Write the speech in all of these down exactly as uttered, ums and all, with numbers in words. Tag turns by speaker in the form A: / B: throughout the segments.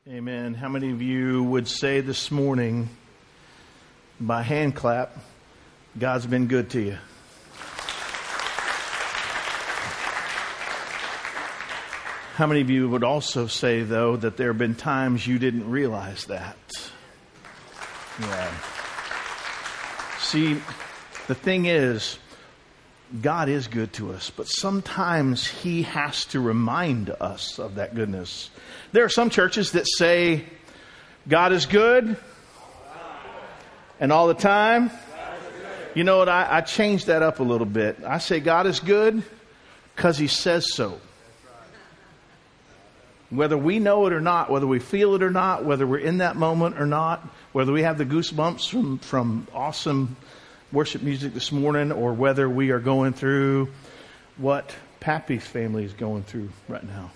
A: Amen. How many of you would say this morning, by hand clap, God's been good to you? How many of you would also say, though, that there have been times you didn't realize that? Yeah. See, the thing is, God is good to us, but sometimes He has to remind us of that goodness. There are some churches that say, God is good, and all the time. You know what? I, I changed that up a little bit. I say God is good because He says so. Whether we know it or not, whether we feel it or not, whether we're in that moment or not, whether we have the goosebumps from, from awesome worship music this morning, or whether we are going through what Pappy's family is going through right now,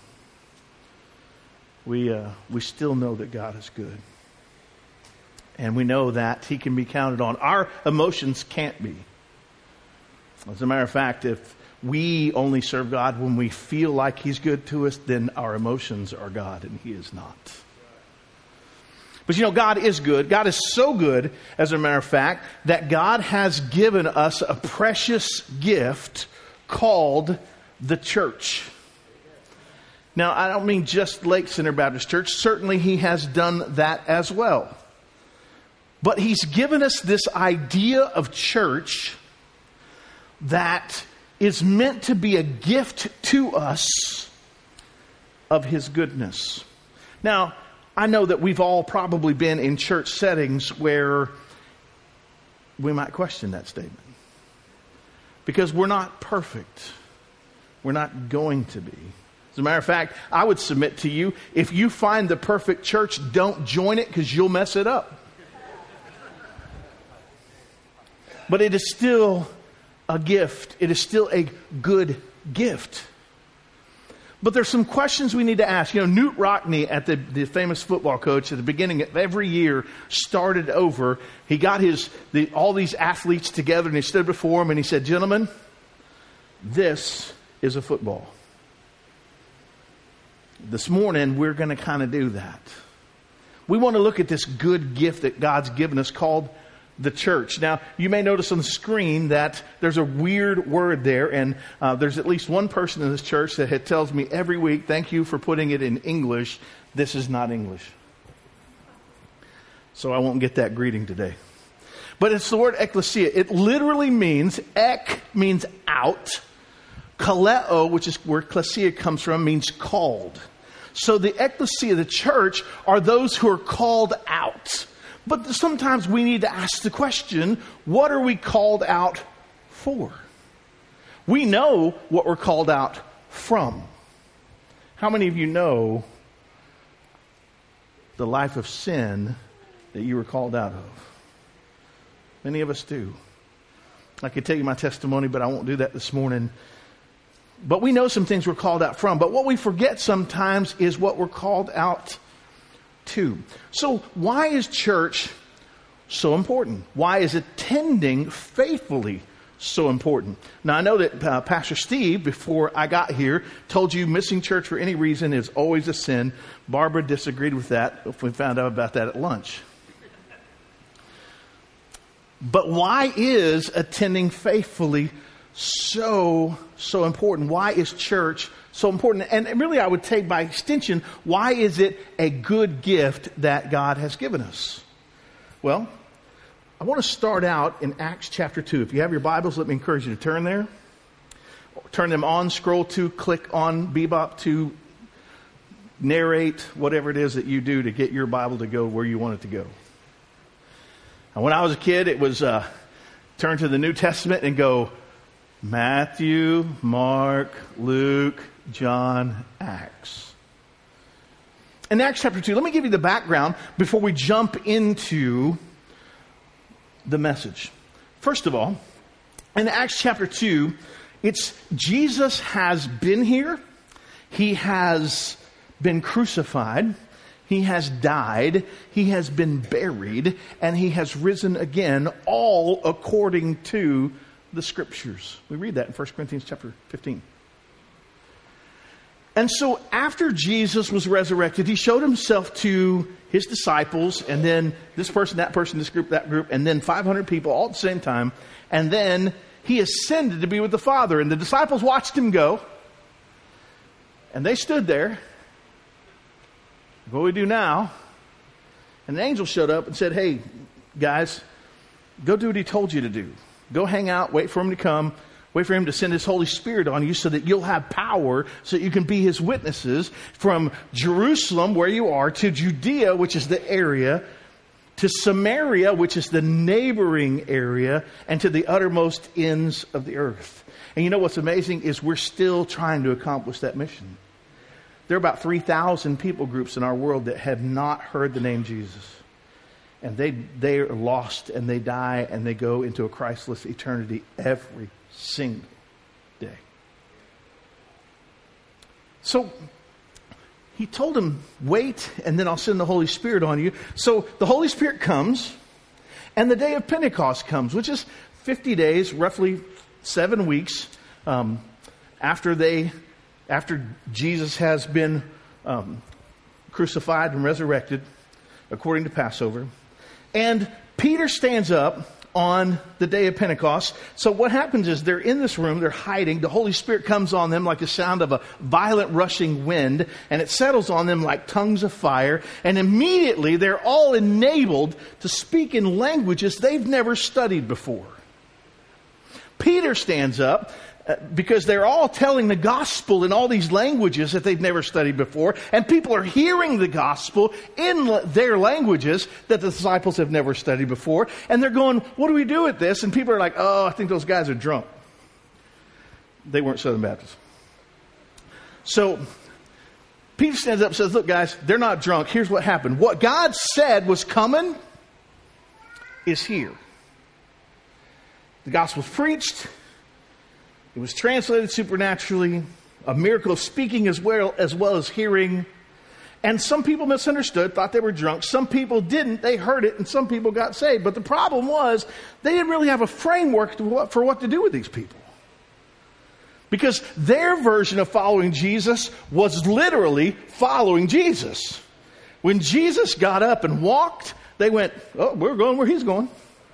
A: we uh, we still know that God is good. And we know that He can be counted on. Our emotions can't be. As a matter of fact, if we only serve God when we feel like He's good to us, then our emotions are God and He is not. But you know, God is good. God is so good, as a matter of fact, that God has given us a precious gift called the church. Now, I don't mean just Lake Center Baptist Church. Certainly He has done that as well. But He's given us this idea of church that is meant to be a gift to us of His goodness. Now, I know that we've all probably been in church settings where we might question that statement. Because we're not perfect. We're not going to be. As a matter of fact, I would submit to you, if you find the perfect church, don't join it because you'll mess it up. But it is still a gift. It is still a good gift. But there's some questions we need to ask. You know, Knute Rockne, at the, the famous football coach, at the beginning of every year, started over. He got his the, all these athletes together, and he stood before them, and he said, "Gentlemen, this is a football." This morning, we're going to kind of do that. We want to look at this good gift that God's given us called the church. Now, you may notice on the screen that there's a weird word there, and uh, there's at least one person in this church that had, tells me every week, "Thank you for putting it in English. This is not English." So I won't get that greeting today. But it's the word ecclesia. It literally means, ek means out. Kaleo, which is where ecclesia comes from, means called. So the ecclesia, the church, are those who are called out. But sometimes we need to ask the question, what are we called out for? We know what we're called out from. How many of you know the life of sin that you were called out of? Many of us do. I could tell you my testimony, but I won't do that this morning. But we know some things we're called out from. But what we forget sometimes is what we're called out to. So why is church so important? Why is attending faithfully so important? Now, I know that uh, Pastor Steve, before I got here, told you missing church for any reason is always a sin. Barbara disagreed with that if we found out about that at lunch. But why is attending faithfully so, so important? Why is church so important? And really, I would take by extension, why is it a good gift that God has given us? Well, I want to start out in Acts chapter two. If you have your Bibles, let me encourage you to turn there. Turn them on, scroll to, click on, bebop to, narrate, whatever it is that you do to get your Bible to go where you want it to go. And when I was a kid, it was uh, turn to the New Testament and go Matthew, Mark, Luke, John, Acts. In Acts chapter two, let me give you the background before we jump into the message. First of all, in Acts chapter two, it's Jesus has been here. He has been crucified. He has died. He has been buried. And He has risen again, all according to the Scriptures. We read that in First Corinthians chapter fifteen. And so after Jesus was resurrected, he showed himself to his disciples, and then this person, that person, this group, that group, and then five hundred people all at the same time. And then he ascended to be with the Father. And the disciples watched him go. And they stood there. What do we do now? And an angel showed up and said, hey, guys, go do what he told you to do. Go hang out, wait for him to come, wait for him to send his Holy Spirit on you so that you'll have power so that you can be his witnesses from Jerusalem, where you are, to Judea, which is the area, to Samaria, which is the neighboring area, and to the uttermost ends of the earth. And you know what's amazing is we're still trying to accomplish that mission. There are about three thousand people groups in our world that have not heard the name Jesus. And they, they are lost, and they die, and they go into a Christless eternity every single day. So he told him, wait, and then I'll send the Holy Spirit on you. So the Holy Spirit comes, and the day of Pentecost comes, which is fifty days, roughly seven weeks um, after they... After Jesus has been um, crucified and resurrected, according to Passover. And Peter stands up on the day of Pentecost. So what happens is they're in this room, they're hiding. The Holy Spirit comes on them like the sound of a violent rushing wind, and it settles on them like tongues of fire. And immediately they're all enabled to speak in languages they've never studied before. Peter stands up, because they're all telling the gospel in all these languages that they've never studied before. And people are hearing the gospel in their languages that the disciples have never studied before. And they're going, what do we do with this? And people are like, oh, I think those guys are drunk. They weren't Southern Baptists. So Peter stands up and says, look, guys, they're not drunk. Here's what happened. What God said was coming is here. The gospel's preached. It was translated supernaturally, a miracle of speaking as well, as well as hearing. And some people misunderstood, thought they were drunk. Some people didn't. They heard it, and some people got saved. But the problem was they didn't really have a framework to what, for what to do with these people. Because their version of following Jesus was literally following Jesus. When Jesus got up and walked, they went, oh, we're going where he's going.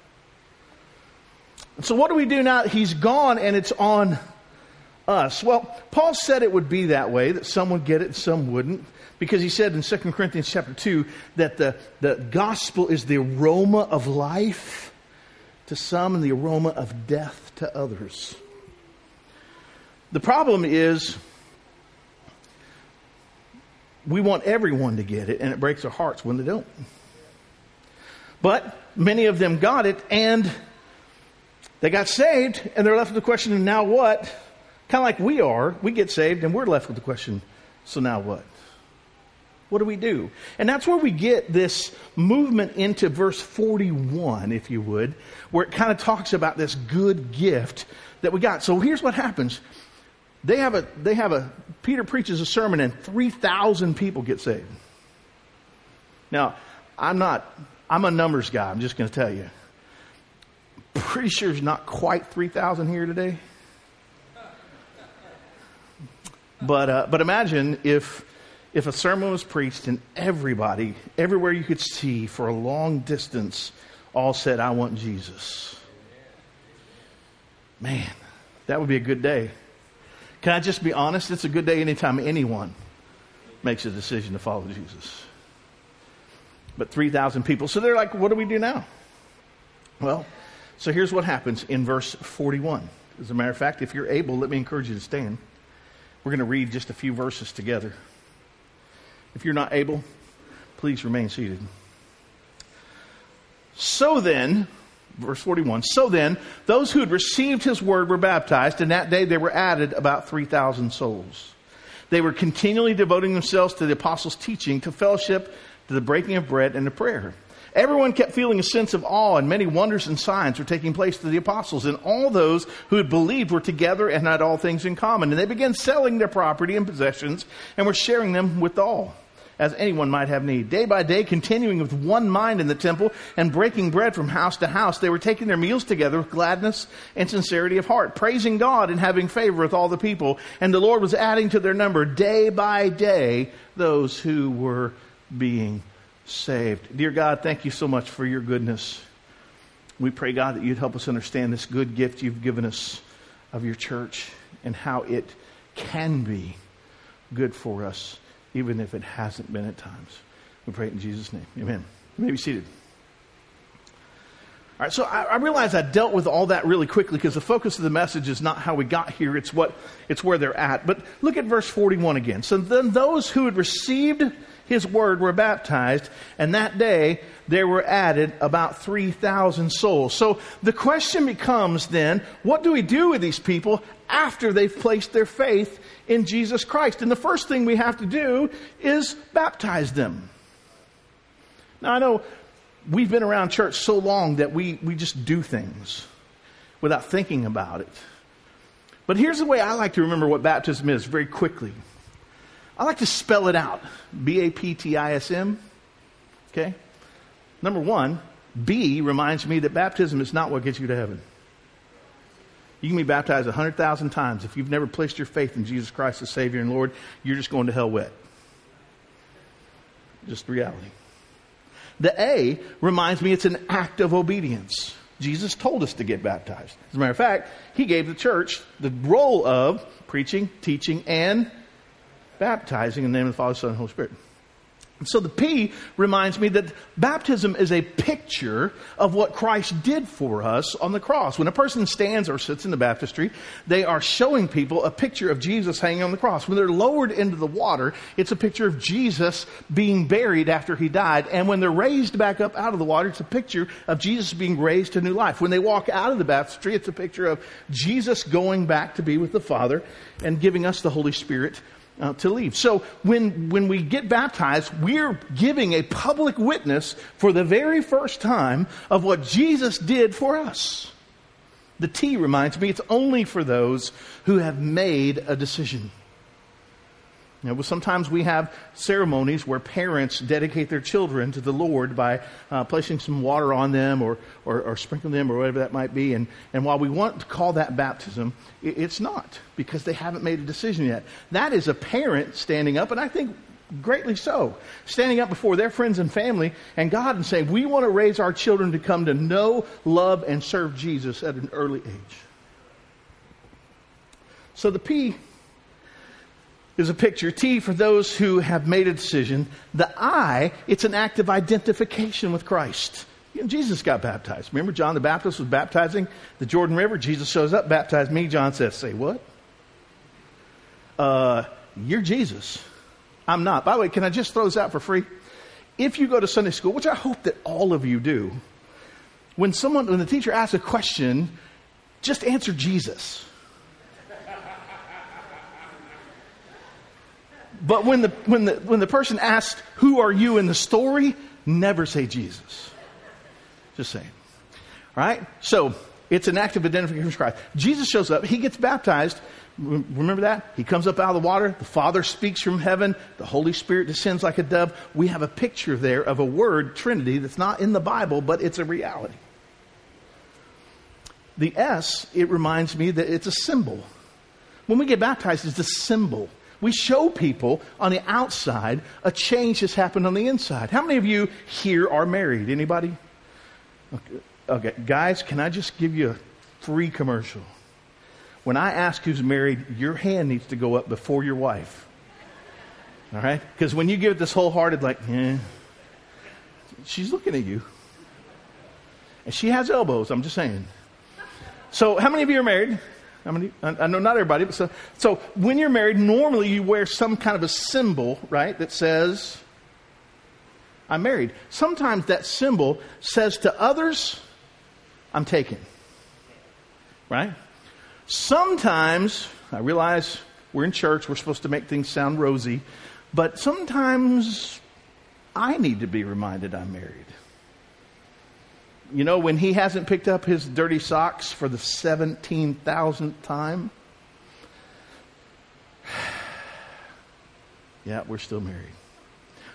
A: So what do we do now that he's gone and it's on us? Well, Paul said it would be that way, that some would get it and some wouldn't. Because he said in Second Corinthians chapter two that the, the gospel is the aroma of life to some and the aroma of death to others. The problem is we want everyone to get it, and it breaks our hearts when they don't. But many of them got it, and they got saved, and they're left with the question, and now what? Kind of like we are. We get saved, and we're left with the question, so now what? What do we do? And that's where we get this movement into verse forty-one, if you would, where it kind of talks about this good gift that we got. So here's what happens. They have a, they have a, Peter preaches a sermon, and three thousand people get saved. Now, I'm not, I'm a numbers guy, I'm just going to tell you. Pretty sure there's not quite three thousand here today. But uh, but imagine if if a sermon was preached and everybody, everywhere you could see for a long distance, all said, I want Jesus. Man, that would be a good day. Can I just be honest? It's a good day anytime anyone makes a decision to follow Jesus. But three thousand people. So they're like, what do we do now? Well, so here's what happens in verse forty-one. As a matter of fact, if you're able, let me encourage you to stand. We're going to read just a few verses together. If you're not able, please remain seated. So then, verse forty-one, so then, those who had received his word were baptized, and that day there were added about three thousand souls. They were continually devoting themselves to the apostles' teaching, to fellowship, to the breaking of bread, and to prayer. Everyone kept feeling a sense of awe, and many wonders and signs were taking place to the apostles. And all those who had believed were together and had all things in common. And they began selling their property and possessions and were sharing them with all, as anyone might have need. Day by day, continuing with one mind in the temple and breaking bread from house to house, they were taking their meals together with gladness and sincerity of heart, praising God and having favor with all the people. And the Lord was adding to their number day by day those who were being saved. Dear God, thank you so much for your goodness. We pray, God, that you'd help us understand this good gift you've given us of your church and how it can be good for us, even if it hasn't been at times. We pray it in Jesus' name. Amen. You may be seated. All right, so I, I realize I dealt with all that really quickly because the focus of the message is not how we got here, it's what it's where they're at. But look at verse forty-one again. So then those who had received his word were baptized, and that day there were added about three thousand souls. So the question becomes then, what do we do with these people after they've placed their faith in Jesus Christ? And the first thing we have to do is baptize them. Now, I know we've been around church so long that we, we just do things without thinking about it. But here's the way I like to remember what baptism is very quickly. I like to spell it out. B A P T I S M. Okay? Number one, B reminds me that baptism is not what gets you to heaven. You can be baptized one hundred thousand times. If you've never placed your faith in Jesus Christ as Savior and Lord, you're just going to hell wet. Just reality. The A reminds me it's an act of obedience. Jesus told us to get baptized. As a matter of fact, he gave the church the role of preaching, teaching, and baptizing in the name of the Father, Son, and Holy Spirit. And so the P reminds me that baptism is a picture of what Christ did for us on the cross. When a person stands or sits in the baptistry, they are showing people a picture of Jesus hanging on the cross. When they're lowered into the water, it's a picture of Jesus being buried after he died. And when they're raised back up out of the water, it's a picture of Jesus being raised to new life. When they walk out of the baptistry, it's a picture of Jesus going back to be with the Father and giving us the Holy Spirit Uh, to leave. So when when we get baptized, we're giving a public witness for the very first time of what Jesus did for us. The T reminds me it's only for those who have made a decision. You know, sometimes we have ceremonies where parents dedicate their children to the Lord by uh, placing some water on them or, or, or sprinkling them or whatever that might be. And, and while we want to call that baptism, it, it's not, because they haven't made a decision yet. That is a parent standing up, and I think greatly so, standing up before their friends and family and God and saying, we want to raise our children to come to know, love, and serve Jesus at an early age. So the P is a picture. T, for those who have made a decision. The I, it's an act of identification with Christ. You know, Jesus got baptized. Remember, John the Baptist was baptizing the Jordan River. Jesus shows up, baptize me. John says, say what? Uh, you're Jesus. I'm not. By the way, can I just throw this out for free? If you go to Sunday school, which I hope that all of you do, when someone, when the teacher asks a question, just answer Jesus. But when the when the when the person asks, who are you in the story, never say Jesus. Just saying. All right? So it's an act of identification with Christ. Jesus shows up. He gets baptized. Remember that? He comes up out of the water. The Father speaks from heaven. The Holy Spirit descends like a dove. We have a picture there of a word, Trinity, that's not in the Bible, but it's a reality. The S, it reminds me that it's a symbol. When we get baptized, it's a symbol. We show people on the outside a change has happened on the inside. How many of you here are married? Anybody? Okay, okay. Guys, can I just give you a free commercial? When I ask who's married, your hand needs to go up before your wife. All right? Because when you give it this wholehearted, like, eh, she's looking at you. And she has elbows, I'm just saying. So how many of you are married? How many? I know not everybody, but so, so when you're married, normally you wear some kind of a symbol, right, that says, I'm married. Sometimes that symbol says to others, I'm taken. Right? Sometimes, I realize we're in church, we're supposed to make things sound rosy, but sometimes I need to be reminded I'm married. You know, when he hasn't picked up his dirty socks for the seventeen thousandth time, yeah, we're still married.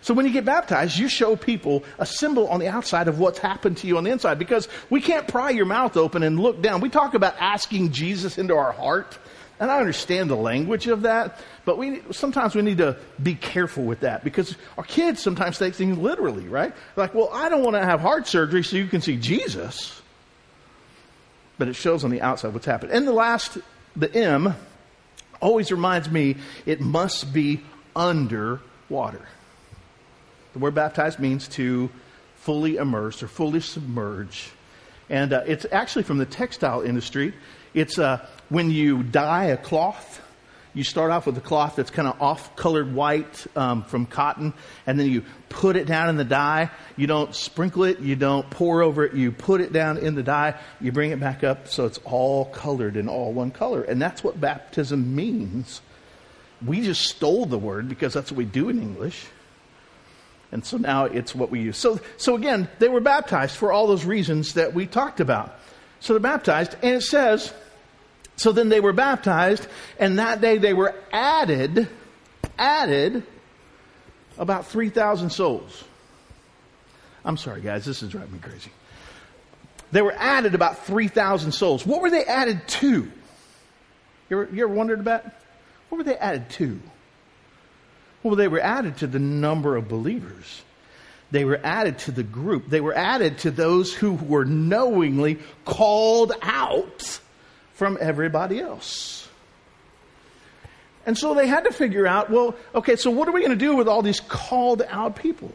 A: So when you get baptized, you show people a symbol on the outside of what's happened to you on the inside, because we can't pry your mouth open and look down. We talk about asking Jesus into our heart, and I understand the language of that, but we sometimes we need to be careful with that, because our kids sometimes take things literally, right? Like, well, I don't want to have heart surgery so you can see Jesus. But it shows on the outside what's happened. And the last, the M, always reminds me it must be under water. The word baptized means to fully immerse or fully submerge. And uh, it's actually from the textile industry. It's uh, when you dye a cloth, you start off with a cloth that's kind of off-colored white um, from cotton, and then you put it down in the dye. You don't sprinkle it. You don't pour over it. You put it down in the dye. You bring it back up so it's all colored in all one color. And that's what baptism means. We just stole the word because that's what we do in English. And so now it's what we use. So, so again, they were baptized for all those reasons that we talked about. So they're baptized, and it says, so then they were baptized, and that day they were added, added about three thousand souls. I'm sorry, guys, this is driving me crazy. They were added about three thousand souls. What were they added to? You ever, you ever wondered about? What were they added to? Well, they were added to the number of believers. They were added to the group. They were added to those who were knowingly called out from everybody else. And so they had to figure out, well, okay, so what are we going to do with all these called out people?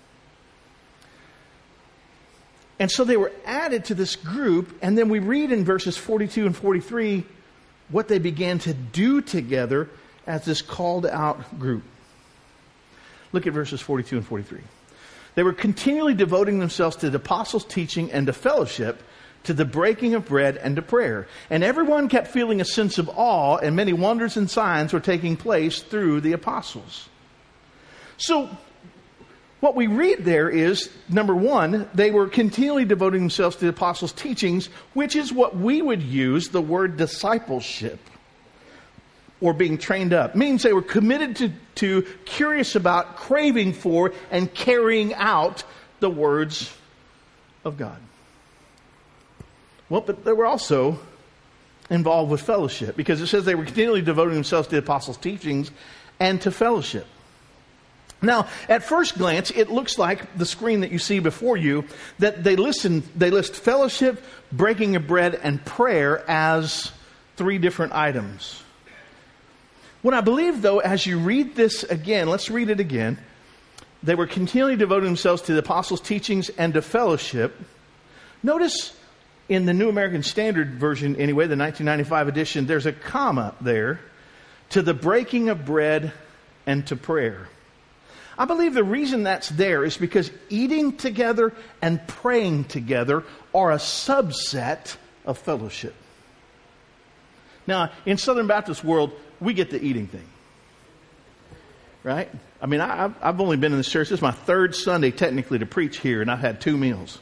A: And so they were added to this group, and then we read in verses forty-two and forty-three what they began to do together as this called out group. Look at verses forty-two and forty-three. They were continually devoting themselves to the apostles' teaching and to fellowship, to the breaking of bread and to prayer. And everyone kept feeling a sense of awe, and many wonders and signs were taking place through the apostles. So, what we read there is, number one, they were continually devoting themselves to the apostles' teachings, which is what we would use the word discipleship, or being trained up. It means they were committed to, to, curious about, craving for, and carrying out the words of God. Well, but they were also involved with fellowship, because it says they were continually devoting themselves to the apostles' teachings and to fellowship. Now, at first glance, it looks like the screen that you see before you, that they listen, they list fellowship, breaking of bread, and prayer as three different items. What I believe, though, as you read this again, let's read it again. They were continually devoting themselves to the apostles' teachings and to fellowship. Notice in the New American Standard Version, anyway, the nineteen ninety-five edition, there's a comma there, to the breaking of bread and to prayer. I believe the reason that's there is because eating together and praying together are a subset of fellowship. Now, in Southern Baptist world, we get the eating thing, right? I mean, I, I've only been in this church. This is my third Sunday technically to preach here, and I've had two meals.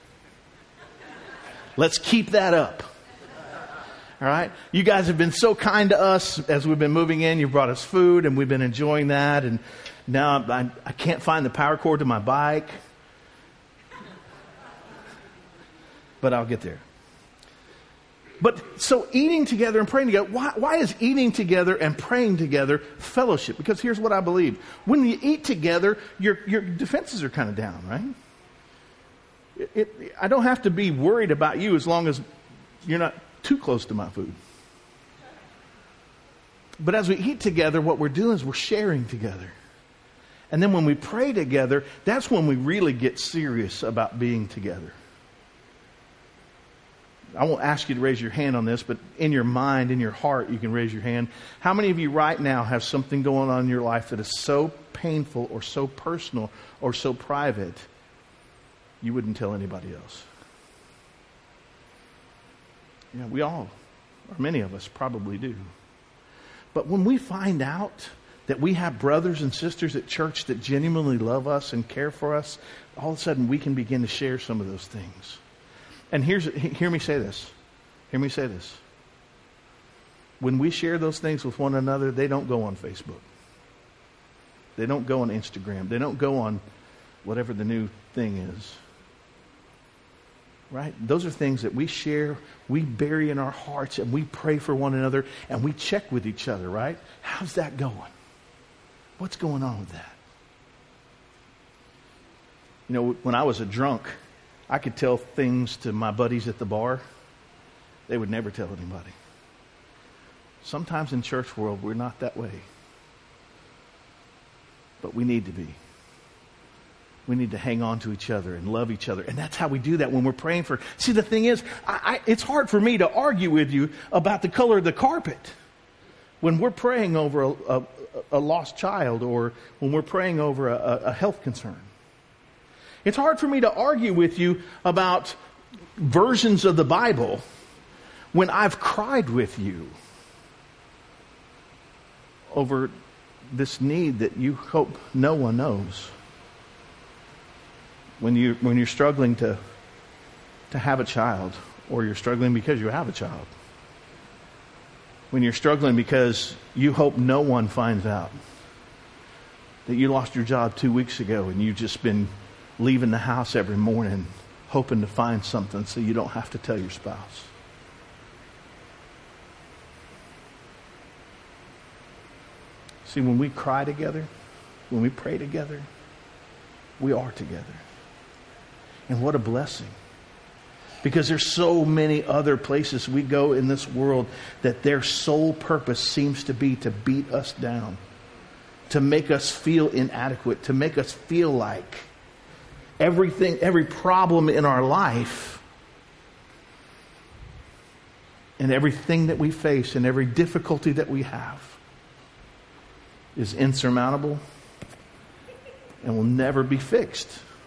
A: Let's keep that up. All right? You guys have been so kind to us as we've been moving in. You brought us food, and we've been enjoying that. And now I, I can't find the power cord to my bike, but I'll get there. But so eating together and praying together, why, why is eating together and praying together fellowship? Because here's what I believe. When you eat together, your, your defenses are kind of down, right? It, it, I don't have to be worried about you as long as you're not too close to my food. But as we eat together, what we're doing is we're sharing together. And then when we pray together, that's when we really get serious about being together. I won't ask you to raise your hand on this, but in your mind, in your heart, you can raise your hand. How many of you right now have something going on in your life that is so painful or so personal or so private, you wouldn't tell anybody else? Yeah, we all, or many of us probably do. But when we find out that we have brothers and sisters at church that genuinely love us and care for us, all of a sudden we can begin to share some of those things. And here's, hear me say this. Hear me say this. When we share those things with one another, they don't go on Facebook. They don't go on Instagram. They don't go on whatever the new thing is. Right? Those are things that we share, we bury in our hearts, and we pray for one another, and we check with each other, right? How's that going? What's going on with that? You know, when I was a drunk, I could tell things to my buddies at the bar. They would never tell anybody. Sometimes in church world, we're not that way. But we need to be. We need to hang on to each other and love each other. And that's how we do that when we're praying for... See, the thing is, I, I, it's hard for me to argue with you about the color of the carpet when we're praying over a, a, a lost child or when we're praying over a, a health concern. It's hard for me to argue with you about versions of the Bible when I've cried with you over this need that you hope no one knows. When you when you're struggling to to have a child, or you're struggling because you have a child. When you're struggling because you hope no one finds out that you lost your job two weeks ago and you've just been leaving the house every morning hoping to find something so you don't have to tell your spouse. See, when we cry together, when we pray together, we are together. And what a blessing. Because there's so many other places we go in this world that their sole purpose seems to be to beat us down, to make us feel inadequate, to make us feel like everything, every problem in our life and everything that we face and every difficulty that we have is insurmountable and will never be fixed.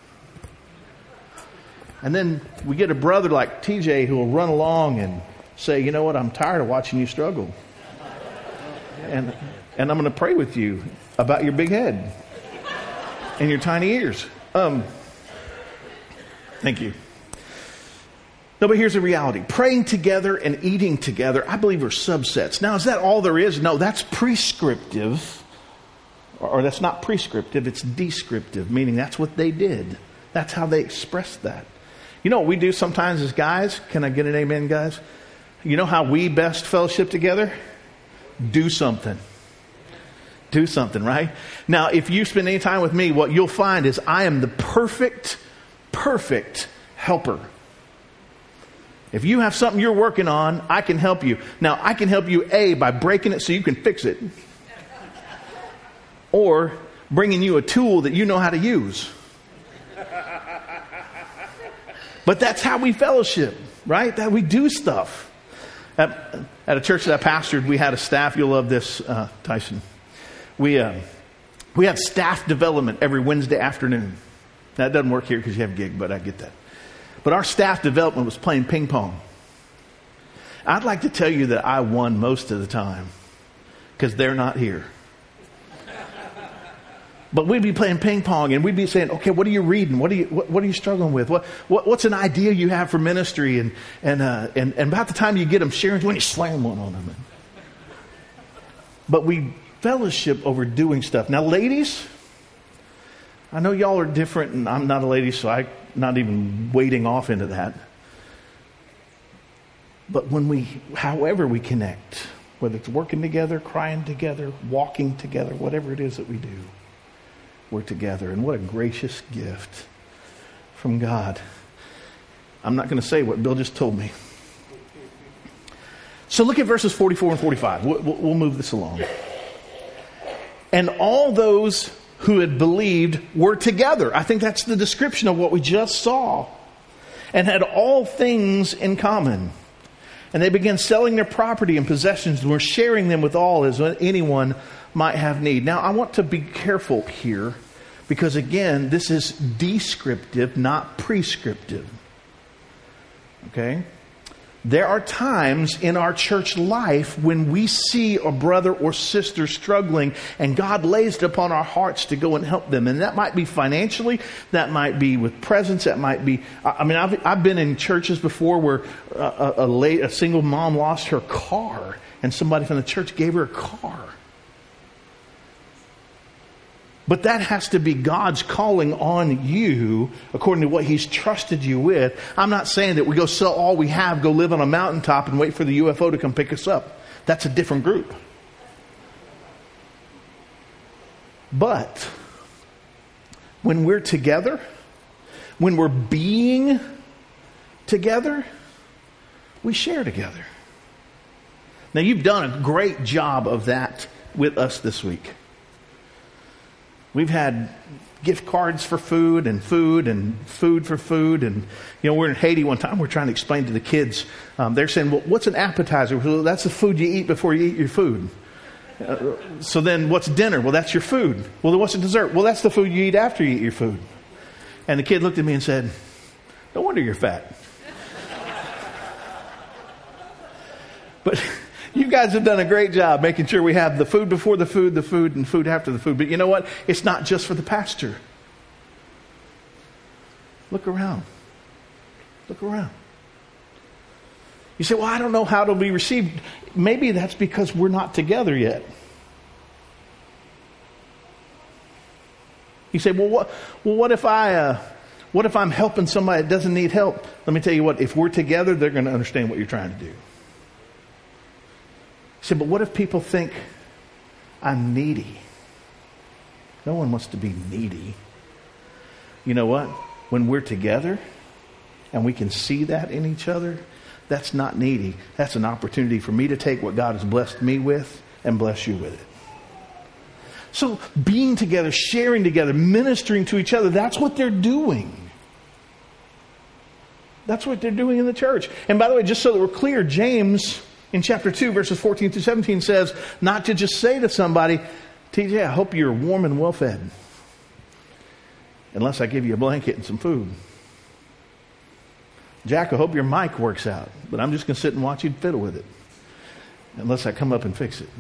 A: And then we get a brother like T J who will run along and say, you know what, I'm tired of watching you struggle. And and I'm going to pray with you about your big head and your tiny ears. Um, thank you. No, but here's the reality. Praying together and eating together, I believe, are subsets. Now, is that all there is? No, that's prescriptive. Or that's not prescriptive, it's descriptive, meaning that's what they did. That's how they expressed that. You know what we do sometimes as guys? Can I get an amen, guys? You know how we best fellowship together? Do something. Do something, right? Now, if you spend any time with me, what you'll find is I am the perfect, perfect helper. If you have something you're working on, I can help you. Now, I can help you, A, by breaking it so you can fix it. Or bringing you a tool that you know how to use. But that's how we fellowship, right? That we do stuff. At, at a church that I pastored, we had a staff. You'll love this, uh, Tyson. We uh, we had staff development every Wednesday afternoon. That doesn't work here because you have a gig, but I get that. But our staff development was playing ping pong. I'd like to tell you that I won most of the time because they're not here. But we'd be playing ping pong and we'd be saying, okay, what are you reading? What are you, what, what are you struggling with? What, what, what's an idea you have for ministry? And, and, uh, and, and about the time you get them sharing, when you slam one on them. And, but we fellowship over doing stuff. Now, ladies, I know y'all are different and I'm not a lady, so I'm not even wading off into that. But when we, however we connect, whether it's working together, crying together, walking together, whatever it is that we do, we're together. And what a gracious gift from God. I'm not going to say what Bill just told me. So look at verses forty-four and forty-five. We'll, we'll move this along. And all those who had believed were together. I think that's the description of what we just saw. And had all things in common. And they began selling their property and possessions and were sharing them with all as anyone might have need. Now, I want to be careful here because, again, this is descriptive, not prescriptive. Okay? There are times in our church life when we see a brother or sister struggling and God lays it upon our hearts to go and help them. And that might be financially, that might be with presence, that might be... I mean, I've, I've been in churches before where a, a, a, a single mom lost her car and somebody from the church gave her a car. But that has to be God's calling on you according to what He's trusted you with. I'm not saying that we go sell all we have, go live on a mountaintop and wait for the U F O to come pick us up. That's a different group. But when we're together, when we're being together, we share together. Now, you've done a great job of that with us this week. We've had gift cards for food and food and food for food. And, you know, we're in Haiti one time. We're trying to explain to the kids. Um, they're saying, well, what's an appetizer? Well, that's the food you eat before you eat your food. Uh, so then what's dinner? Well, that's your food. Well, then what's a dessert? Well, that's the food you eat after you eat your food. And the kid looked at me and said, no wonder you're fat. But you guys have done a great job making sure we have the food before the food, the food, and food after the food. But you know what? It's not just for the pastor. Look around. Look around. You say, well, I don't know how it'll be received. Maybe that's because we're not together yet. You say, well, what, well, what if I, uh, what if I'm helping somebody that doesn't need help? Let me tell you what, if we're together, they're going to understand what you're trying to do. You say, but what if people think I'm needy? No one wants to be needy. You know what? When we're together and we can see that in each other, that's not needy. That's an opportunity for me to take what God has blessed me with and bless you with it. So being together, sharing together, ministering to each other, that's what they're doing. That's what they're doing in the church. And by the way, just so that we're clear, James in chapter two, verses fourteen through seventeen says, not to just say to somebody, T J, I hope you're warm and well fed. Unless I give you a blanket and some food. Jack, I hope your mic works out. But I'm just going to sit and watch you fiddle with it. Unless I come up and fix it.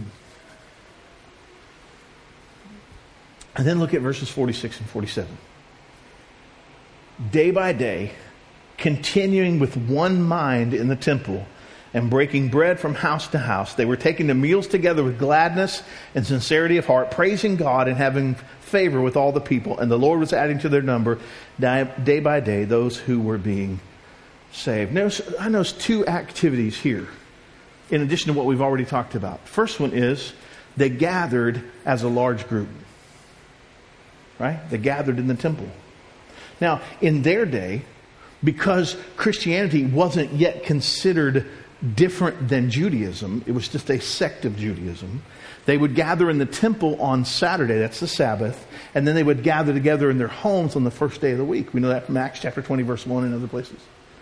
A: And then look at verses forty-six and forty-seven. Day by day, continuing with one mind in the temple and breaking bread from house to house, they were taking the meals together with gladness and sincerity of heart, praising God and having favor with all the people. And the Lord was adding to their number day by day those who were being saved. Now, I notice two activities here in addition to what we've already talked about. First one is they gathered as a large group. Right? They gathered in the temple. Now, in their day, because Christianity wasn't yet considered different than Judaism, it was just a sect of Judaism, they would gather in the temple on Saturday, that's the Sabbath, and then they would gather together in their homes on the first day of the week. We know that from Acts chapter twenty, verse one and other places.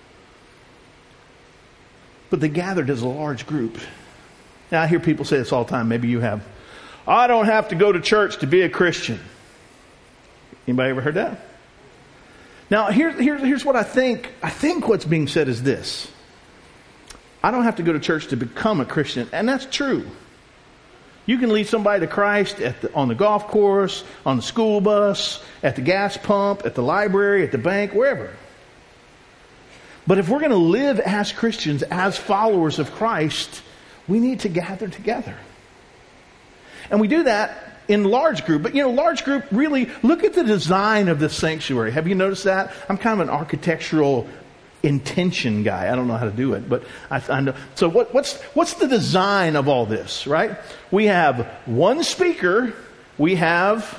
A: But they gathered as a large group. Now, I hear people say this all the time. Maybe you have. I don't have to go to church to be a Christian. Anybody ever heard that? Now, here, here, here's what I think. I think what's being said is this. I don't have to go to church to become a Christian. And that's true. You can lead somebody to Christ at the, on the golf course, on the school bus, at the gas pump, at the library, at the bank, wherever. But if we're going to live as Christians, as followers of Christ, we need to gather together. And we do that in large group. But, you know, large group, really, look at the design of this sanctuary. Have you noticed that? I'm kind of an architectural intention guy. I don't know how to do it, but I, I know. So what, what's, what's the design of all this, right? We have one speaker. We have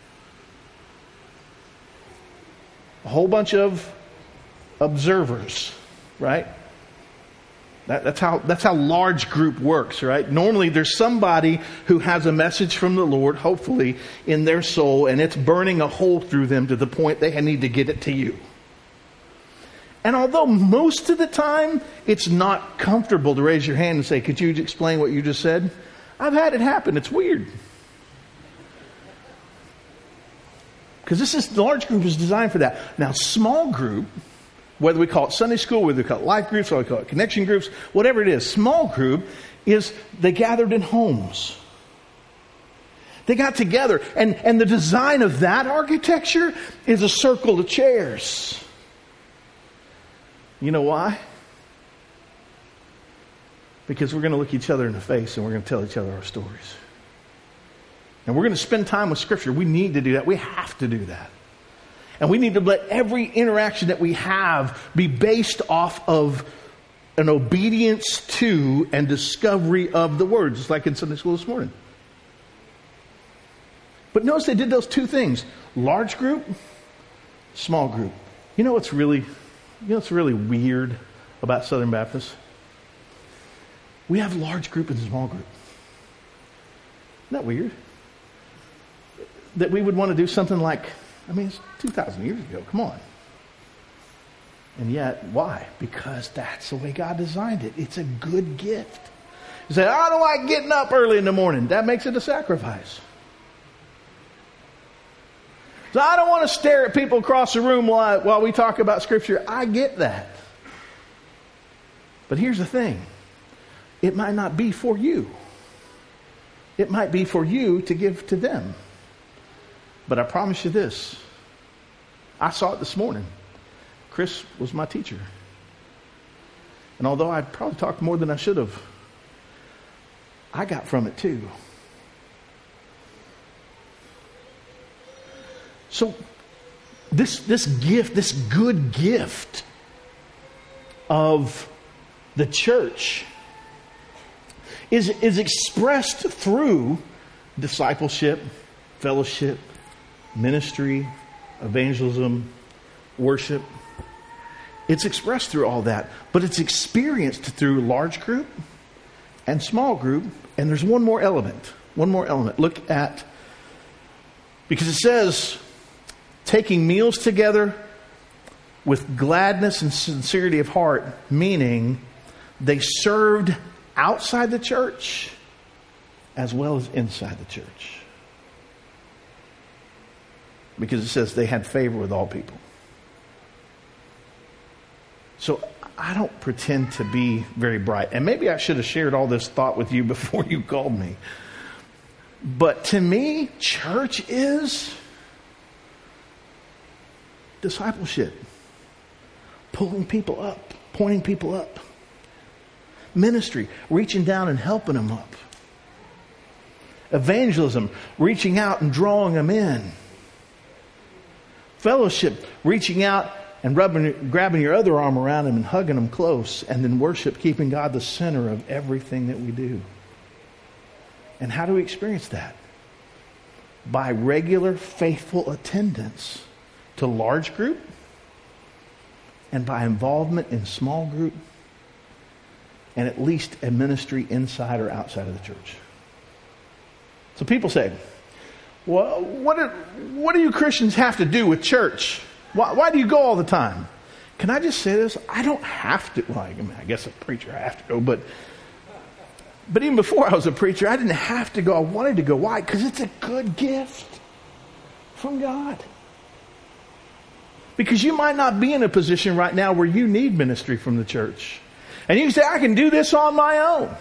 A: a whole bunch of observers, right? That, that's how that's how large group works, right? Normally there's somebody who has a message from the Lord, hopefully, in their soul, and it's burning a hole through them to the point they need to get it to you. And although most of the time it's not comfortable to raise your hand and say, could you explain what you just said? I've had it happen. It's weird. Because this is, the large group is designed for that. Now, small group, whether we call it Sunday school, whether we call it life groups, or we call it connection groups, whatever it is, small group is they gathered in homes. They got together. And, and the design of that architecture is a circle of chairs. You know why? Because we're going to look each other in the face and we're going to tell each other our stories. And we're going to spend time with Scripture. We need to do that. We have to do that. And we need to let every interaction that we have be based off of an obedience to and discovery of the Word, just like in Sunday school this morning. But notice they did those two things. Large group, small group. You know what's really, you know what's really weird about Southern Baptists? We have large group and small group. Isn't that weird? That we would want to do something like, I mean, it's two thousand years ago. Come on. And yet, why? Because that's the way God designed it. It's a good gift. You say, I don't like getting up early in the morning. That makes it a sacrifice. So I don't want to stare at people across the room while, while we talk about Scripture. I get that. But here's the thing. It might not be for you. It might be for you to give to them. But I promise you this. I saw it this morning. Chris was my teacher. And although I probably talked more than I should have, I got from it too. So this, this gift, this good gift of the church is, is expressed through discipleship, fellowship, ministry, evangelism, worship. It's expressed through all that, but it's experienced through large group and small group. And there's one more element, one more element. Look at, because it says, taking meals together with gladness and sincerity of heart, meaning they served outside the church as well as inside the church. Because it says they had favor with all people. So I don't pretend to be very bright. And maybe I should have shared all this thought with you before you called me. But to me, church is discipleship. Pulling people up. Pointing people up. Ministry. Reaching down and helping them up. Evangelism. Reaching out and drawing them in. Fellowship. Reaching out and rubbing, grabbing your other arm around them and hugging them close. And then worship. Keeping God the center of everything that we do. And how do we experience that? By regular, faithful attendance to large group and by involvement in small group and at least a ministry inside or outside of the church. So people say, well, what do, what do you Christians have to do with church? Why, why do you go all the time? Can I just say this? I don't have to. Well, I, mean, I guess a preacher I have to go, but but even before I was a preacher, I didn't have to go. I wanted to go. Why? Because it's a good gift from God. Because you might not be in a position right now where you need ministry from the church. And you say, I can do this on my own.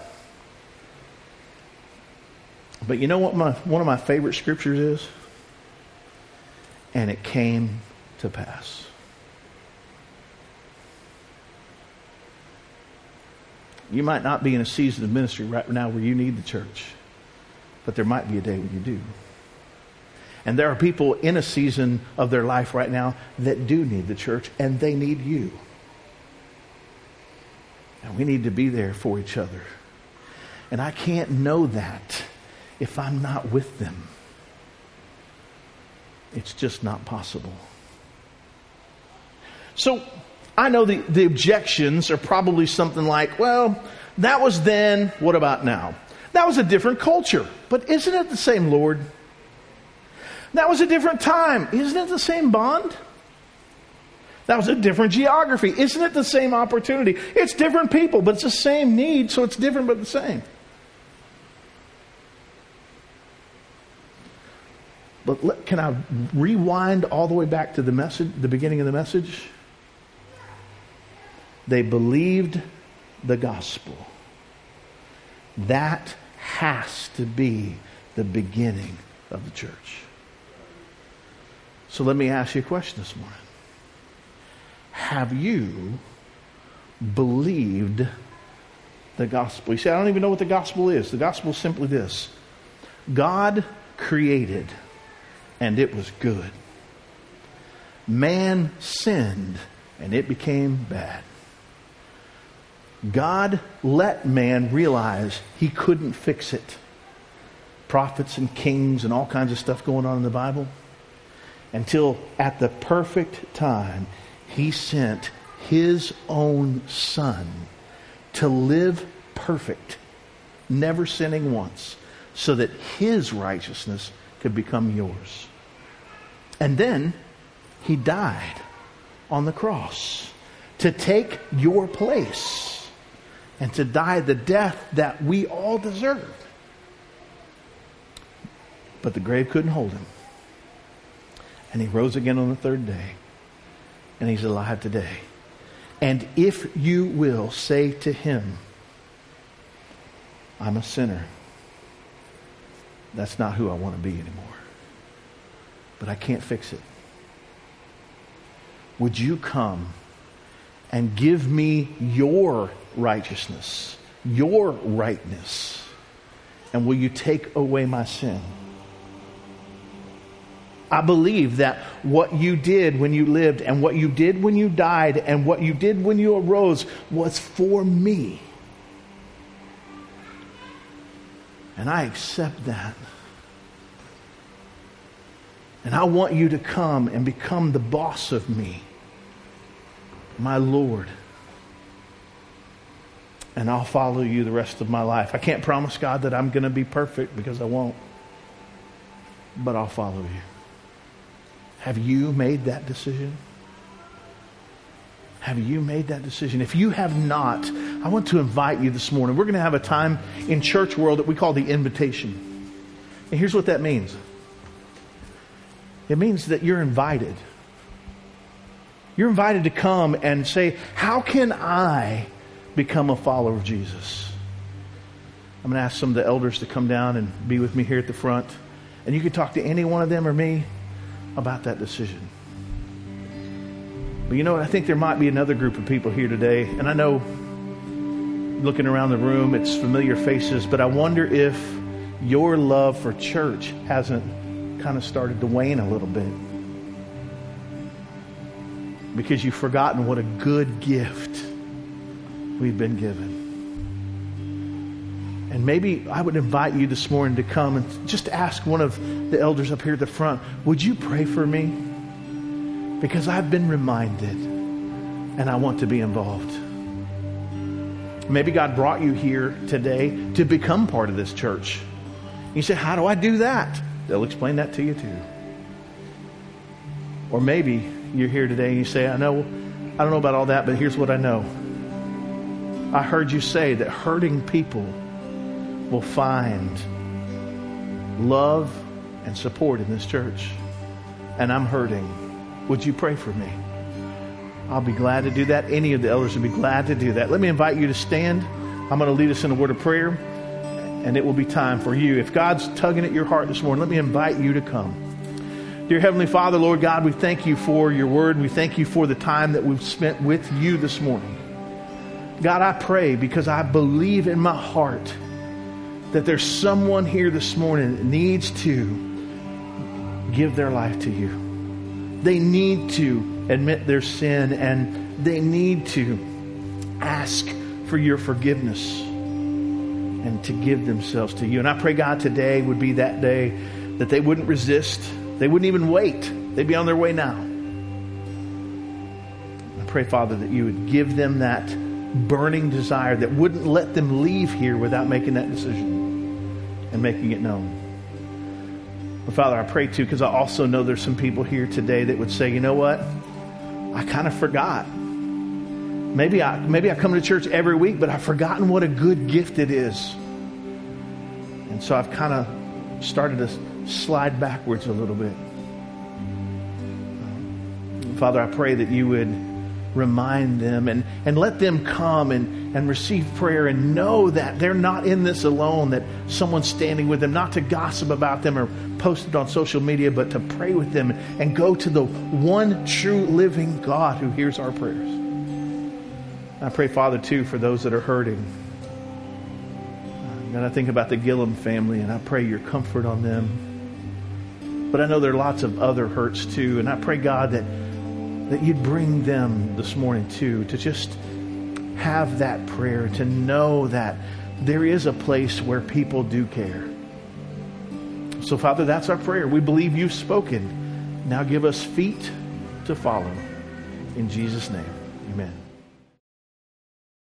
A: But you know what my one of my favorite scriptures is? And it came to pass. You might not be in a season of ministry right now where you need the church. But there might be a day when you do. And there are people in a season of their life right now that do need the church, and they need you. And we need to be there for each other. And I can't know that if I'm not with them. It's just not possible. So I know the, the objections are probably something like, well, that was then, what about now? That was a different culture, but isn't it the same Lord? That was a different time. Isn't it the same bond? That was a different geography. Isn't it the same opportunity? It's different people, but it's the same need, so it's different but the same. But let, can I rewind all the way back to the message, the beginning of the message? They believed the gospel. That has to be the beginning of the church. So let me ask you a question this morning. Have you believed the gospel? You say, I don't even know what the gospel is. The gospel is simply this. God created, and it was good. Man sinned, and it became bad. God let man realize he couldn't fix it. Prophets and kings and all kinds of stuff going on in the Bible. Until at the perfect time, he sent his own son to live perfect, never sinning once, so that his righteousness could become yours. And then he died on the cross to take your place and to die the death that we all deserve. But the grave couldn't hold him. And he rose again on the third day. And he's alive today. And if you will say to him, I'm a sinner. That's not who I want to be anymore. But I can't fix it. Would you come and give me your righteousness, your rightness? And will you take away my sin? I believe that what you did when you lived and what you did when you died and what you did when you arose was for me. And I accept that. And I want you to come and become the boss of me, my Lord. And I'll follow you the rest of my life. I can't promise God that I'm going to be perfect, because I won't. But I'll follow you. Have you made that decision? Have you made that decision? If you have not, I want to invite you this morning. We're going to have a time in church world that we call the invitation. And here's what that means. It means that you're invited. You're invited to come and say, how can I become a follower of Jesus? I'm going to ask some of the elders to come down and be with me here at the front. And you can talk to any one of them or me about that decision. But you know what? I think there might be another group of people here today. And I know, looking around the room, it's familiar faces. But I wonder if your love for church hasn't kind of started to wane a little bit. Because you've forgotten what a good gift we've been given. And maybe I would invite you this morning to come and just ask one of the elders up here at the front, would you pray for me? Because I've been reminded and I want to be involved. Maybe God brought you here today to become part of this church. You say, how do I do that? They'll explain that to you too. Or maybe you're here today and you say, I know, I don't know about all that, but here's what I know. I heard you say that hurting people will find love and support in this church. And I'm hurting. Would you pray for me? I'll be glad to do that. Any of the elders would be glad to do that. Let me invite you to stand. I'm going to lead us in a word of prayer, and it will be time for you. If God's tugging at your heart this morning, let me invite you to come. Dear Heavenly Father, Lord God, we thank you for your word. We thank you for the time that we've spent with you this morning. God, I pray, because I believe in my heart that there's someone here this morning that needs to give their life to you. They need to admit their sin, and they need to ask for your forgiveness and to give themselves to you. And I pray, God, today would be that day that they wouldn't resist. They wouldn't even wait. They'd be on their way now. I pray, Father, that you would give them that burning desire that wouldn't let them leave here without making that decision and making it known. But Father, I pray too, because I also know there's some people here today that would say, you know what? I kind of forgot. Maybe I maybe I come to church every week, but I've forgotten what a good gift it is. And so I've kind of started to slide backwards a little bit. Father, I pray that you would remind them and, and let them come and, and receive prayer and know that they're not in this alone, that someone's standing with them, not to gossip about them or post it on social media, but to pray with them and go to the one true living God who hears our prayers. I pray, Father, too, for those that are hurting. And I think about the Gillum family, and I pray your comfort on them. But I know there are lots of other hurts too. And I pray, God, that, that you'd bring them this morning too, to just have that prayer, to know that there is a place where people do care. So, Father, that's our prayer. We believe you've spoken. Now give us feet to follow. In Jesus' name, amen.